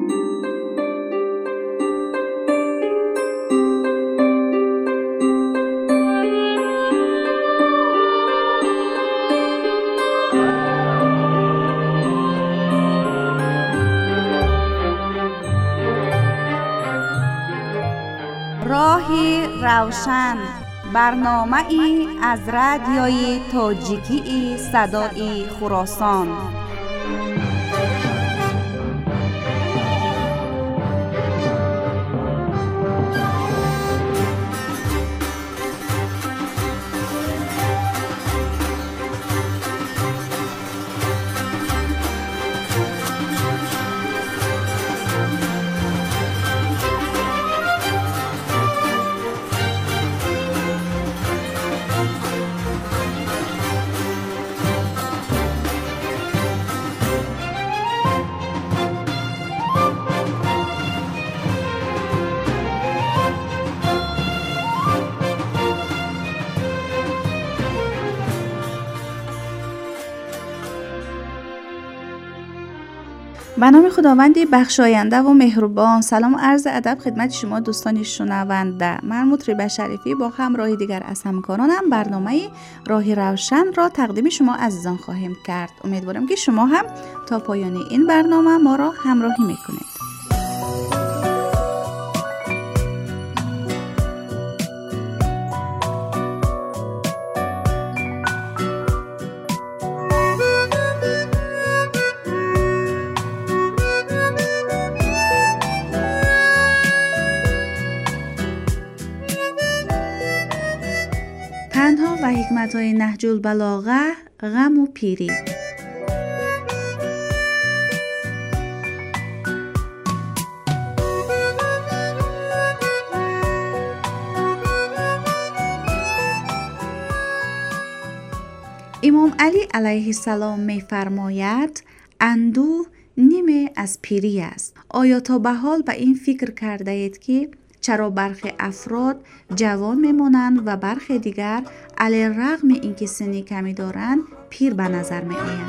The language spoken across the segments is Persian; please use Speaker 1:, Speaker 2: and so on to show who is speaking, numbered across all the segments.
Speaker 1: راهی روشن، برنامه‌ای از رادیوی تاجیکی صدای خراسان. به نام خداوندی بخشاینده و مهربان. سلام و عرض ادب خدمت شما دوستان شنونده. من مطربه شریفی با همراهی دیگر از همکارانم برنامه راهی روشن را تقدیم شما عزیزان خواهیم کرد. امیدوارم که شما هم تا پایان این برنامه ما را همراهی میکنید. پندها و حکمت‌های نهج البلاغه، غم و پیری. امام علی علیه السلام می‌فرماید اندوه نیمه از پیری است. آیا تا به حال به این فکر کرده اید که چرا برخی افراد جوان میمانند و برخی دیگر علیرغم اینکه سنی کمی دارند پیر به نظر میآیند؟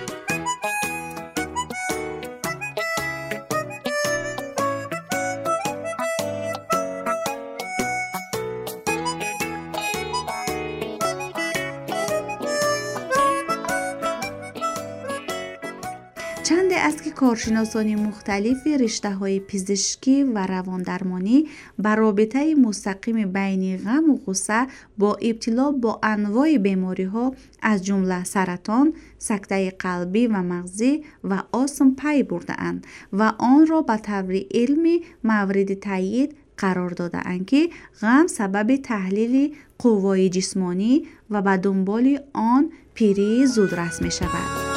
Speaker 1: چند است که کارشناسان مختلف رشته‌های پزشکی و رواندرمانی بر رابطه مستقیم بین غم و غصه با ابتلا با انواع بیماری‌ها از جمله سرطان، سکته قلبی و مغزی و آسم پی برده‌اند و آن را به طور علمی مورد تایید قرار داده‌اند که غم سبب تحلیل قوای جسمانی و به دنبال آن پیری زودرس می‌شود.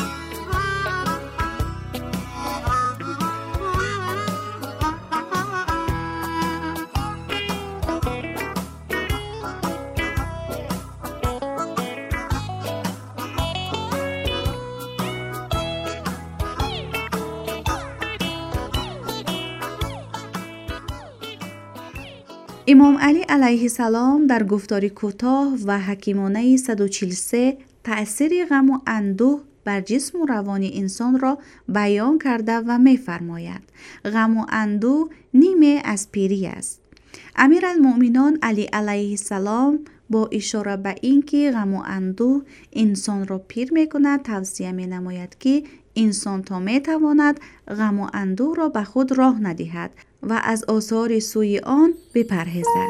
Speaker 1: امام علی علیه السلام در گفتاری کوتاه و حکیمانه 143 تأثیر غم و اندوه بر جسم و روان انسان را بیان کرده و می‌فرماید غم و اندوه نیمه از پیری است. امیرالمؤمنین علی علیه السلام با اشاره به اینکه غم و اندوه انسان را پیر می‌کند توصیه می‌نماید که انسان تا می‌تواند غم و اندوه را به خود راه ندهد و از آثار سوی آن بپرهیزد.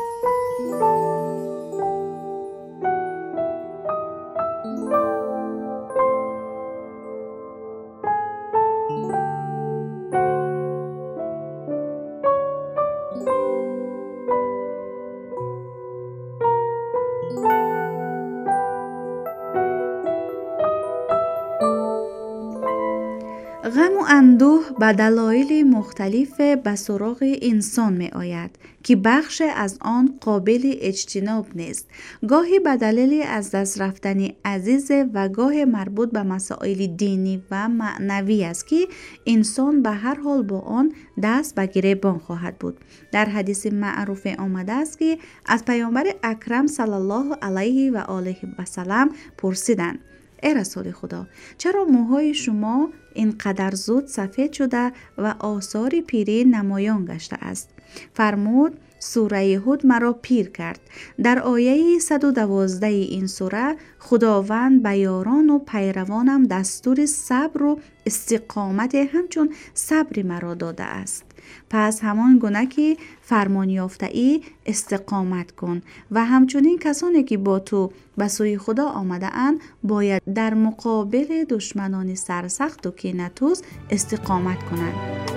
Speaker 1: غم و اندوه به دلایل مختلف به سراغ انسان می آید که بخش از آن قابل اجتناب نیست. گاهی به دلیل از دست رفتن عزیز و گاه مربوط به مسائل دینی و معنوی است که انسان به هر حال با آن دست به گریبان خواهد بود. در حدیث معروف آمده است که از پیامبر اکرم صلی الله علیه و آله و سلم پرسیدند: ای رسول خدا، چرا موهای شما اینقدر زود سفید شده و آثار پیری نمایان گشته است؟ فرمود سوره هود مرا پیر کرد. در آیه 112 این سوره خداوند به یاران و پیروانم دستور صبر و استقامت همچون صبر مرا داده است. پس همان گونه که فرمان یافته ای استقامت کن و همچنین کسانی که با تو به سوی خدا آمده اند باید در مقابل دشمنان سرسخت و کینه‌توز استقامت کنند.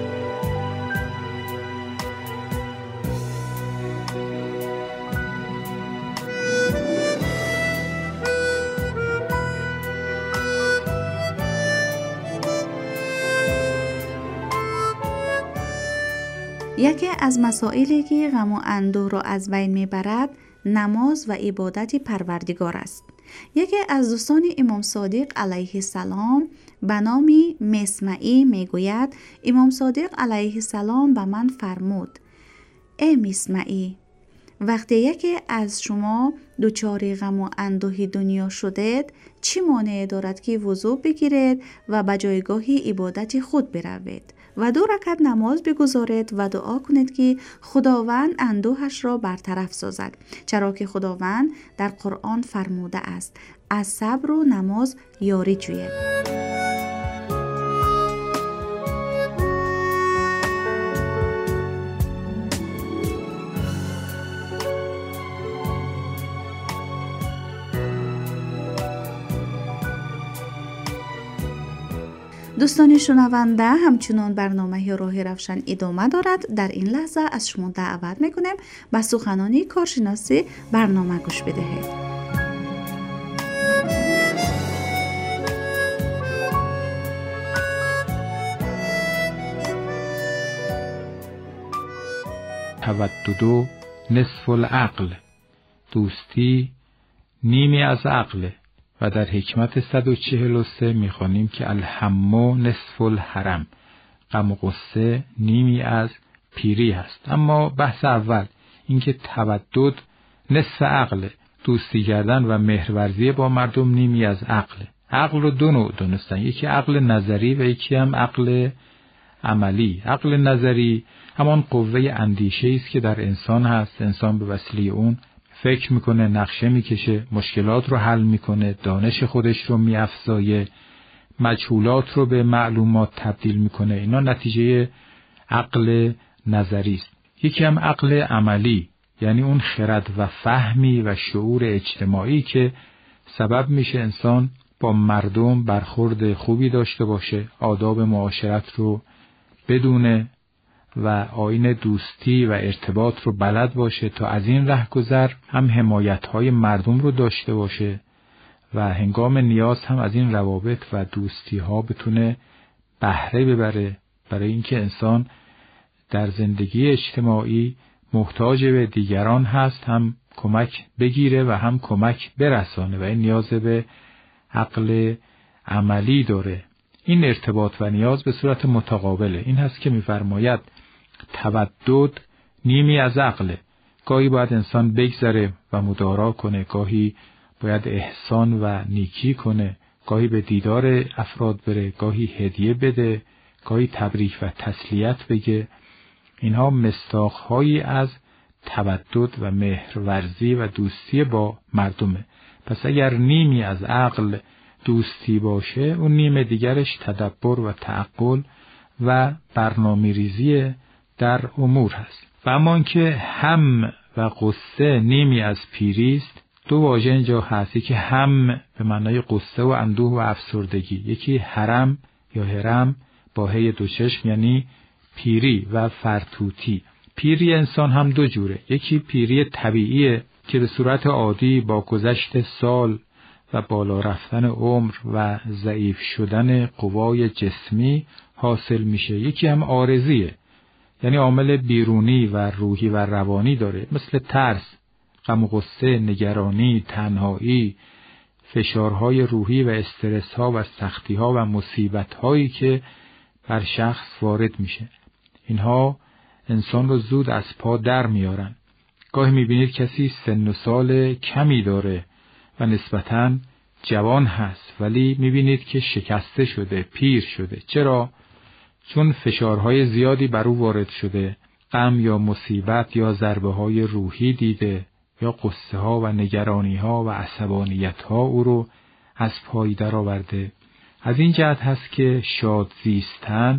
Speaker 1: یکی از مسائلی که غم و اندوه را از بین میبرد نماز و عبادت پروردگار است. یکی از دوستان امام صادق علیه السلام به نام مسمعی میگوید امام صادق علیه السلام به من فرمود: ای مسمعی، وقتی یکی از شما دچار غم و اندوه دنیا شدید، چی مانع دارد که وضو بگیرید و به جایگاه عبادت خود بروید و 2 رکعت نماز بگذارید و دعا کنید که خداوند اندوهش را برطرف سازد، چرا که خداوند در قرآن فرموده است از صبر و نماز یاری جویید. دوستان شنونده، همچنان برنامه راه روشن ادامه دارد. در این لحظه از شما دعوت میکنیم به سخنانی کارشناسی برنامه گوش بدهید.
Speaker 2: تودد نصف العقل، دوستی نیمی از عقل. و در حکمت 143 میخوانیم که الهم نصف الحرم، غم و غصه نیمی از پیری هست. اما بحث اول اینکه تودد نصف عقل، دوستی کردن و مهرورزی با مردم نیمی از عقل. عقل رو 2 نوع دونستن، یکی عقل نظری و یکی هم عقل عملی. عقل نظری همان قوه اندیشه است که در انسان هست. انسان به وسیله اون فکر میکنه، نقشه میکشه، مشکلات رو حل میکنه، دانش خودش رو میافزایه، مجهولات رو به معلومات تبدیل میکنه. اینا نتیجه عقل نظری است. یکی هم عقل عملی، یعنی اون خرد و فهمی و شعور اجتماعی که سبب میشه انسان با مردم برخورد خوبی داشته باشه، آداب معاشرت رو بدونه و آیین دوستی و ارتباط رو بلد باشه تا از این رهگذر هم حمایت‌های مردم رو داشته باشه و هنگام نیاز هم از این روابط و دوستی‌ها بتونه بهره ببره، برای اینکه انسان در زندگی اجتماعی محتاج به دیگران هست، هم کمک بگیره و هم کمک برسانه و این نیاز به عقل عملی داره. این ارتباط و نیاز به صورت متقابله. این هست که می‌فرماید تودد نیمی از عقله. گاهی باید انسان بگذره و مدارا کنه، گاهی باید احسان و نیکی کنه، گاهی به دیدار افراد بره، گاهی هدیه بده، گاهی تبریک و تسلیت بگه. اینها مصداق‌هایی از تودد و مهرورزی و دوستی با مردمه. پس اگر نیمی از عقل دوستی باشه، اون نیم دیگرش تدبر و تعقل و برنامه‌ریزی در امور هست. و اما که هم و غصه نیمی از پیری است، 2 واژه اینجا هست. یکی هم به معنای غصه و اندوه و افسردگی، یکی حرم یا هرم با هی 2 چشم یعنی پیری و فرتوتی. پیری انسان هم 2 جوره. یکی پیری طبیعیه که به صورت عادی با گذشت سال و بالا رفتن عمر و ضعیف شدن قوای جسمی حاصل میشه. یکی هم عارضیه، یعنی عامل بیرونی و روحی و روانی داره، مثل ترس، غم و غصه، نگرانی، تنهایی، فشارهای روحی و استرس‌ها و سختی‌ها و مصیبت‌هایی که بر شخص وارد میشه. اینها انسان رو زود از پا در میارن. گاهی میبینید کسی سن و سال کمی داره و نسبتاً جوان هست ولی میبینید که شکسته شده، پیر شده. چرا؟ چون فشارهای زیادی بر او وارد شده، غم یا مصیبت یا ضربه‌های روحی دیده، یا قصه ها و نگرانی ها و عصبانیت ها او رو از پای درآورده. از این جهت هست که شاد زیستن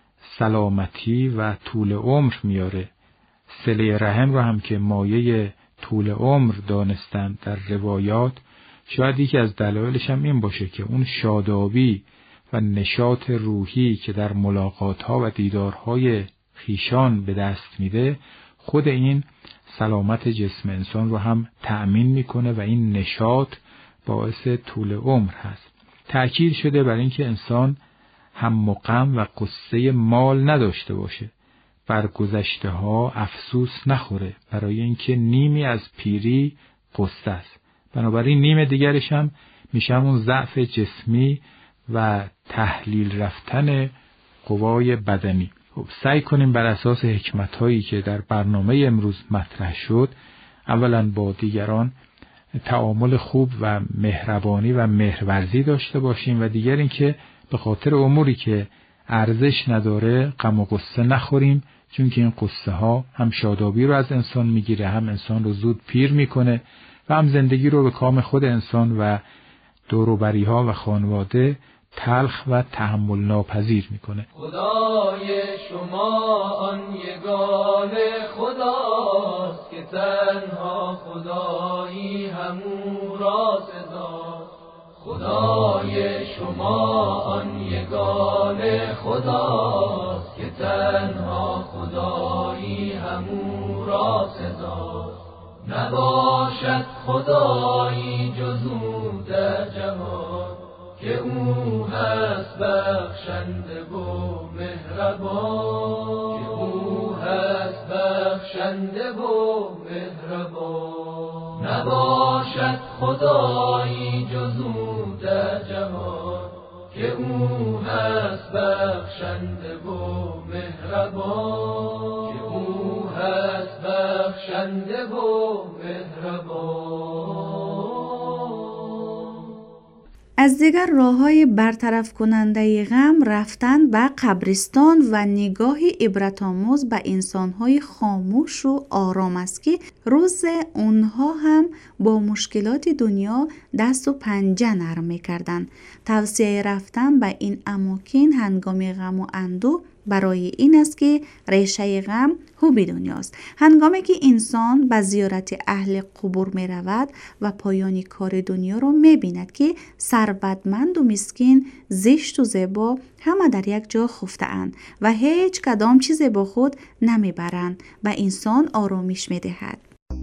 Speaker 2: سلامتی و طول عمر میاره. صله رحم رو هم که مایه طول عمر دانستن در روایات، شاید یکی از دلایلش هم این باشه که اون شادابی و نشاط روحی که در ملاقات‌ها و دیدارهای خویشان به دست میده، خود این سلامت جسم انسان رو هم تأمین میکنه و این نشاط باعث طول عمر هست. تأکید شده بر اینکه انسان هم غم و قصه مال نداشته باشه، بر گذشته ها افسوس نخوره، برای اینکه نیمی از پیری قصه است. بنابراین نیم دیگرش هم میشه اون ضعف جسمی و تحلیل رفتن قوای بدنی. سعی کنیم بر اساس حکمت‌هایی که در برنامه امروز مطرح شد، اولا با دیگران تعامل خوب و مهربانی و مهرورزی داشته باشیم و دیگر اینکه به خاطر اموری که ارزش نداره غم و غصه نخوریم، چون که این قصه ها هم شادابی رو از انسان میگیره، هم انسان رو زود پیر میکنه و هم زندگی رو به کام خود انسان و دور و بری ها و خانواده تلخ و تحمل ناپذیر میکنه.
Speaker 3: خدای شما آن یگانه خداست که تنها خدایی همو را سزاست. خدای شما آن یگانه خداست که تنها خدایی همو را سزاست. نباشد خدایی جز او در جهان که او هست بخشنده و مهربان، که او هست بخشنده و مهربان. نباشد خدایی جز او در جهان که او هست بخشنده و مهربان، که او هست بخشنده و مهربان.
Speaker 1: از دیگر راه‌های برطرف کننده غم رفتن به قبرستان و نگاهی عبرت‌آموز به انسان‌های خاموش و آرام است که روز اونها هم با مشکلات دنیا دست و پنجه نرم می‌کردند. توصیه رفتن به این اماکن هنگام غم و اندوه برای این است که ریشه غم حب دنیاست. هنگامی که انسان به زیارت اهل قبور می رود و پایان کار دنیا را می بیند که ثروتمند و مسکین، زشت و زیبا همه در یک جا خفته اند و هیچ کدام چیز با خود نمی برند و انسان آرامش می دهد.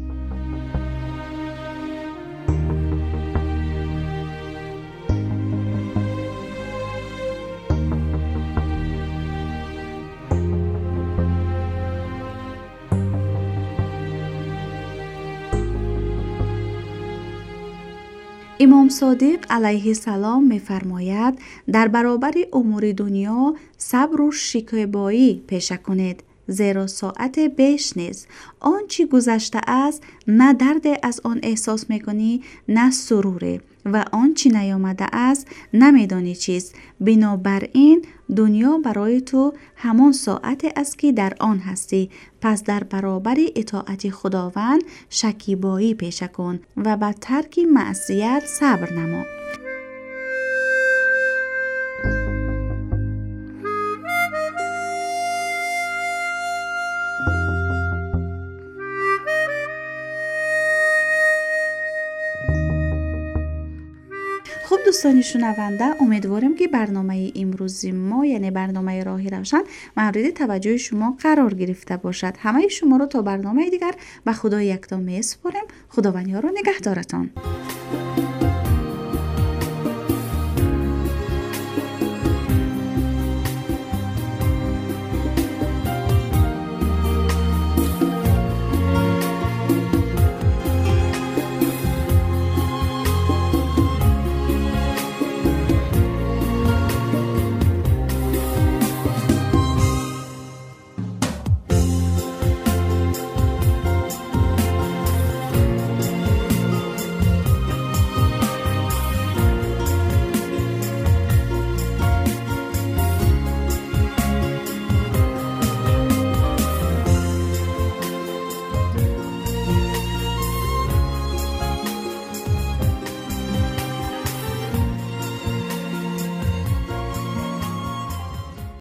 Speaker 1: امام صادق علیه السلام می‌فرماید در برابر امور دنیا صبر و شکیبایی پیشه کنید، زیرا ساعت بیش نیست. آنچه گذشته است نه درد از آن احساس می‌کنی نه سروره و آنچه نیامده است نمی‌دانی چیست. بنابراین دنیا برای تو همان ساعت است که در آن هستی. پس در برابر اطاعت خداوند شکیبایی پیشه کن و به ترک معصیت صبر نما. خب دوستان شنونده، امیدوارم که برنامه امروزی ما یعنی برنامه راه روشن مورد توجه شما قرار گرفته باشد. همه شما رو تا برنامه دیگر به خدای یکتا میسپارم. خداوند یار و نگهدارتان.